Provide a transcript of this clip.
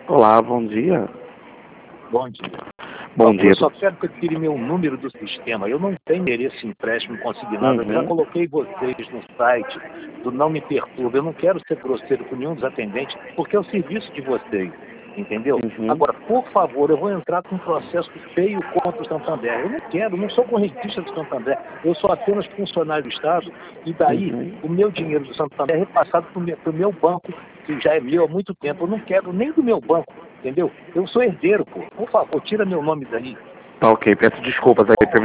Olá, bom dia. Bom dia. Bom dia. Eu só quero que eu tire meu número do sistema. Eu não tenho interesse em empréstimo consignado. Eu já coloquei vocês no site do Não Me Perturba. Eu não quero ser grosseiro com nenhum dos atendentes, porque é o serviço de vocês. Entendeu? Agora, por favor, eu vou entrar com um processo feio contra o Santander. Eu não quero, não sou correntista do Santander. Eu sou apenas funcionário do Estado. E daí, o meu dinheiro do Santander é repassado para o meu banco, que já é meu há muito tempo. Eu não quero nem do meu banco. Entendeu? Eu sou herdeiro, pô. Por favor, tira meu nome daí. Tá ok, peço desculpas aí